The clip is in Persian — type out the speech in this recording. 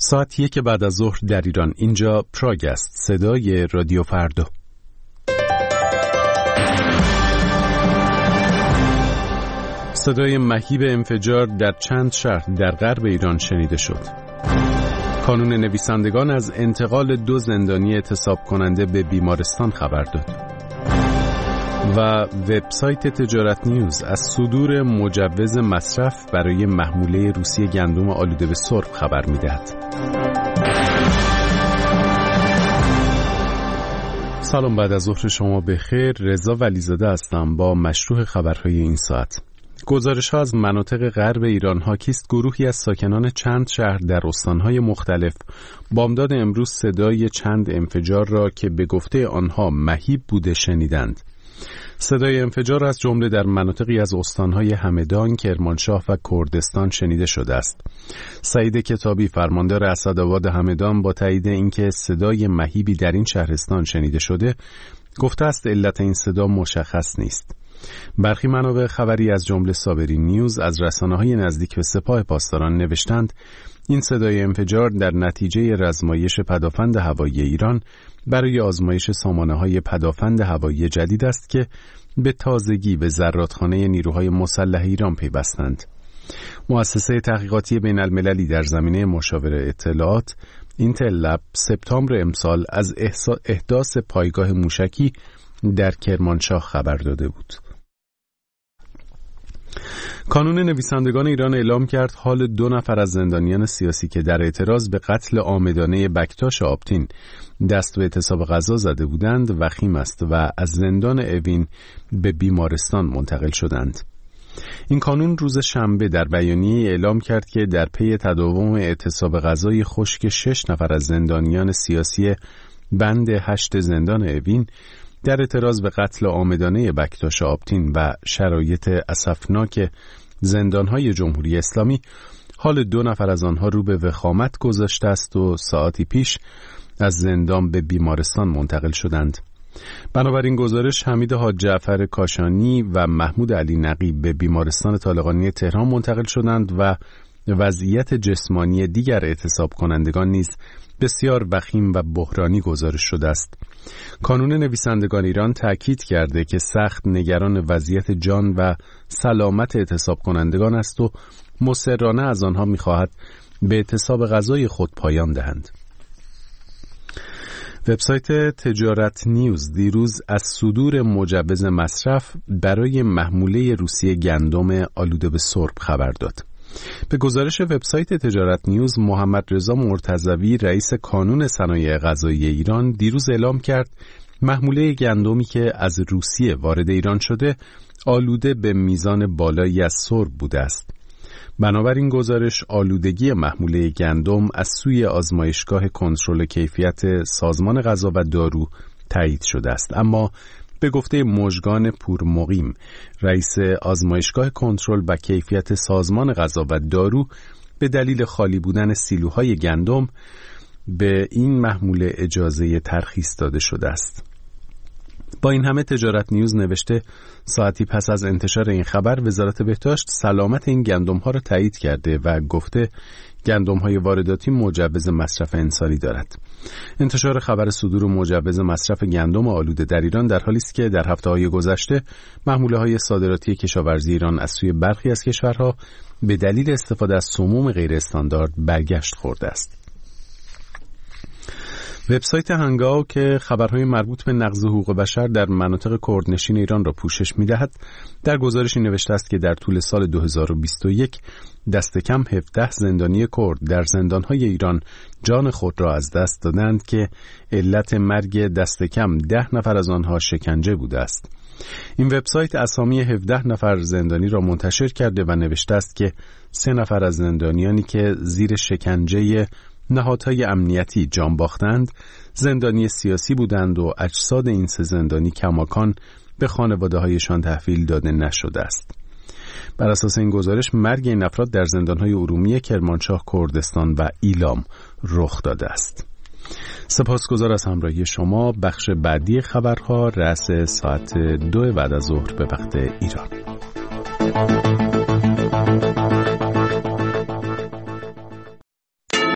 ساعت 1 بعد از ظهر در ایران. اینجا پراگ است، صدای رادیو فردا. صدای مهیب انفجار در چند شهر در غرب ایران شنیده شد. کانون نویسندگان از انتقال 2 زندانی اعتصاب کننده به بیمارستان خبر داد. و وبسایت تجارت نیوز از صدور مجوز مصرف برای محموله روسیه گندم آلوده به سرب خبر می‌دهد. سلام، بعد از ظهر شما بخیر. رضا ولیزاده هستم با مشروع خبرهای این ساعت. گزارش‌ها از مناطق غرب ایران حاکی است گروهی از ساکنان چند شهر در استان‌های مختلف بامداد امروز صدای چند انفجار را که به گفته آنها مهیب بوده شنیدند. صدای انفجار از جمله در مناطقی از استان‌های همدان، کرمانشاه و کردستان شنیده شده است. سعید کتابی، فرماندار اسدآباد همدان، با تایید اینکه صدای مهیبی در این شهرستان شنیده شده، گفته است علت این صدا مشخص نیست. برخی منابع خبری از جمله صابری نیوز از رسانه‌های نزدیک به سپاه پاسداران نوشتند این صدای انفجار در نتیجه رزمایش پدافند هوایی ایران برای آزمایش سامانه‌های پدافند هوایی جدید است که به تازگی به زرادخانه نیروهای مسلح ایران پیوستند. مؤسسه تحقیقاتی بین‌المللی در زمینه مشاوره اطلاعات اینتل لب سپتامبر امسال از احداث پایگاه موشکی در کرمانشاه خبر داده بود. کانون نویسندگان ایران اعلام کرد حال 2 نفر از زندانیان سیاسی که در اعتراض به قتل عامدانه بکتاش آبتین دست به اعتصاب غذا زده بودند وخیم است و از زندان اوین به بیمارستان منتقل شدند. این کانون روز شنبه در بیانیه اعلام کرد که در پی تداوم اعتصاب غذای خشک 6 نفر از زندانیان سیاسی بند 8 زندان اوین در اعتراض به قتل عامدانه بکتاش آبتین و شرایط اسفناک زندانهای جمهوری اسلامی حال 2 نفر از آنها رو به وخامت گذاشته است و ساعتی پیش از زندان به بیمارستان منتقل شدند. بنابراین گزارش حمید حاج جعفر کاشانی و محمود علی نقیب به بیمارستان طالقانی تهران منتقل شدند و وضعیت جسمانی دیگر اعتصاب کنندگان نیز بسیار وخیم و بحرانی گزارش شده است. کانون نویسندگان ایران تأکید کرده که سخت نگران وضعیت جان و سلامت اعتصاب کنندگان است و مصرانه از آنها می‌خواهد به اعتصاب غذای خود پایان دهند. وبسایت تجارت نیوز دیروز از صدور مجوز مصرف برای محموله روسیه گندم آلوده به سرب خبر داد. به گزارش وبسایت تجارت نیوز، محمد رضا مرتضوی رئیس کانون صنایع غذایی ایران دیروز اعلام کرد محموله گندمی که از روسیه وارد ایران شده آلوده به میزان بالایی از سرب بوده است. بنابراین گزارش آلودگی محموله گندم از سوی آزمایشگاه کنترل کیفیت سازمان غذا و دارو تایید شده است، اما به گفته مژگان پورمقیم رئیس آزمایشگاه کنترل و کیفیت سازمان غذا و دارو، به دلیل خالی بودن سیلوهای گندم به این محموله اجازه ترخیص داده شده است. با این همه تجارت نیوز نوشته ساعتی پس از انتشار این خبر وزارت بهداشت سلامت این گندم‌ها را تایید کرده و گفته گندم‌های وارداتی مجوز مصرف انسانی دارد. انتشار خبر صدور مجوز مصرف گندم آلوده در ایران در حالی است که در هفته‌های گذشته محموله‌های صادراتی کشاورزی ایران از سوی برخی از کشورها به دلیل استفاده از سموم غیر استاندارد برگشت خورده است. وبسایت هنگاو که خبرهای مربوط به نقض حقوق بشر در مناطق کردنشین ایران را پوشش می‌دهد، در گزارشی نوشته است که در طول سال 2021 دست کم 17 زندانی کرد در زندان‌های ایران جان خود را از دست دادند که علت مرگ دست کم 10 نفر از آنها شکنجه بوده است. این وبسایت اسامی 17 نفر زندانی را منتشر کرده و نوشته است که 3 نفر از زندانیانی که زیر شکنجه نهادهای امنیتی جان باختند زندانی سیاسی بودند و اجساد این 3 زندانی کماکان به خانواده‌هایشان تحویل داده نشده است. بر اساس این گزارش مرگ این افراد در زندان‌های ارومیه، کرمانشاه، کردستان و ایلام رخ داده است. سپاسگزار از همراهی شما. بخش بعدی خبرها رأس ساعت 2 بعد از ظهر به وقت ایران.